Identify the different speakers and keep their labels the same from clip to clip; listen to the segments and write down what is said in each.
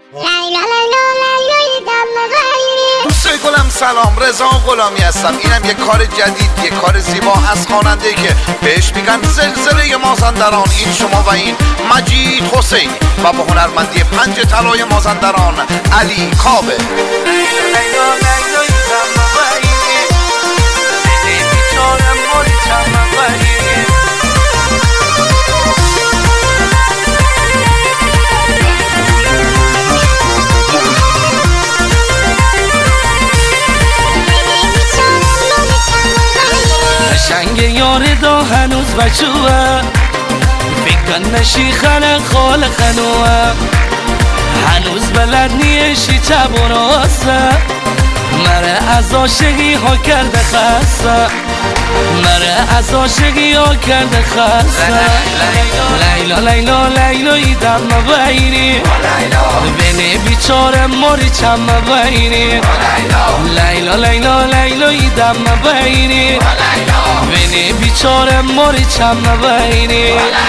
Speaker 1: دوستای گلم سلام، رضا غلامی هستم. اینم یه کار جدید، یه کار زیبا از خواننده که بهش میگن زلزله مازندران. این شما و این مجید حسینی و با هنرمندی پنج طلای مازندران علی کاوه.
Speaker 2: شنگ یار دا هنوز بچوه فکر نشی خانه خال خنوه هنوز بلد نیشی چه براسه مره از عاشقی ها کرده خسته مره از عاشقی ها کرده خسته لیلا لیلا لیلای دم بینی بینی بیچاره ماری چم بینی لیلا لیلا لیلای دم بینی بینی بیچاره ماری چم بینی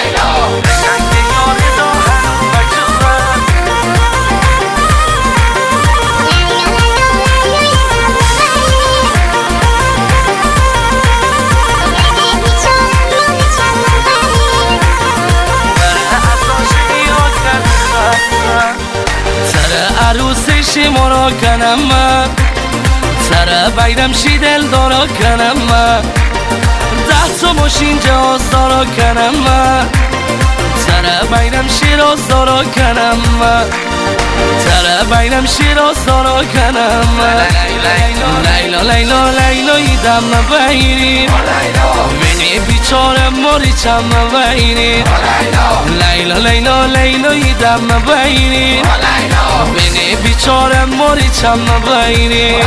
Speaker 2: عروسشی مرا کنم من سر بیرم شی دل دارا کنم من 10 تا ماشین جهاز دارا کنم من سر بیرم شیراز دارا کنم من سر بیرم شیراز دارا کنم من لیلا لیلا لیلای دم بینی بینی بیچاره ماری چم بینی لیلا لیلا لیلای دم بینی بینی بیچاره ماری چم بینی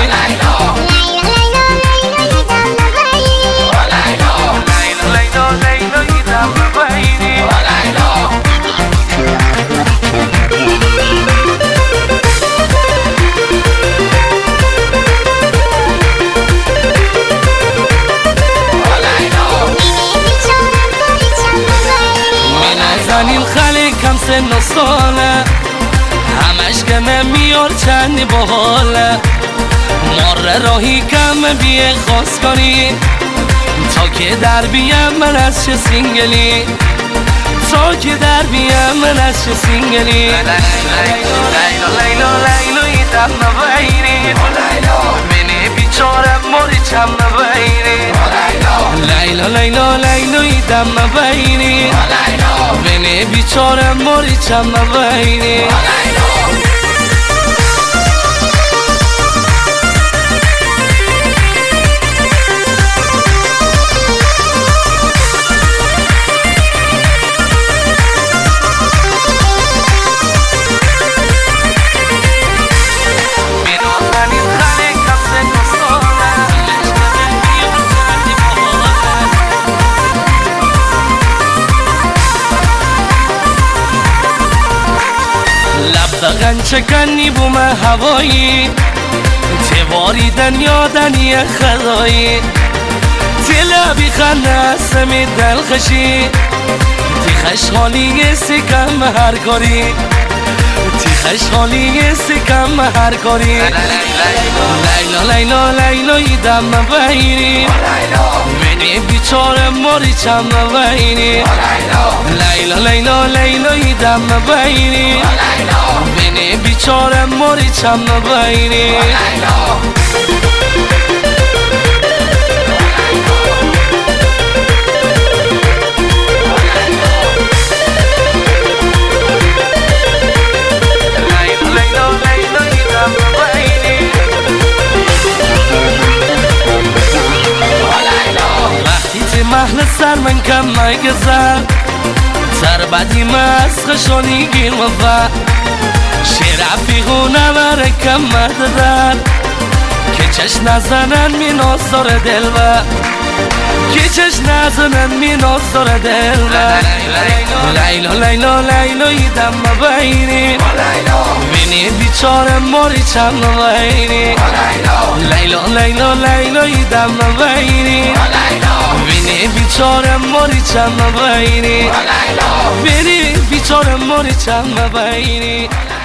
Speaker 2: زنین خالی کم سن و ساله همش گمه میار چندی باحاله مار راهی کم بیه خواست کنی تا که در بیم من از چه سینگلی تا که در بیم من از چه سینگلی لیلا لیلا لیلای دم بینی بینی بیچاره ماری چم بینی لیلا لیلا لیلای دم بینی بینی بیچاره ماری چم بینی دقن چکنی بوم هوایی تواریدن یادنی خدایی تلابی خنده سمی دلخشی تی خشحالی سکم هر کاری تی خشحالی سکم هر کاری لیلا لیلا لیلای دم بینی بینی بیچاره ماری چم بینی لیلا لیلا لیلای دم بینی بینی بیچاره ماری چم بینی محل سر من کم مگذر سر بدی مسخشانی گیر وفا شیر عفیقونه بره کم مددر که چش نزنن می ناز داره دل و که چش نزنن می ناز داره دل و لیلا لیلا لیلای دم بینی بینی بیچاره ماری چم بینی لیلا لیلا لیلای دم بینی بینی بیچاره ماری چم بینی بینی بیچاره ماری چم بینی